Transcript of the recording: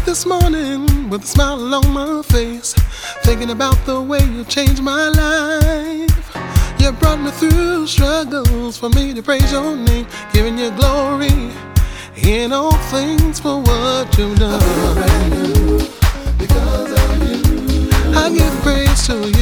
this morning with a smile on my face, thinking about the way you changed my life. You brought me through struggles for me to praise your name, giving you glory in all things for what you've done. Because of you, I give praise to you.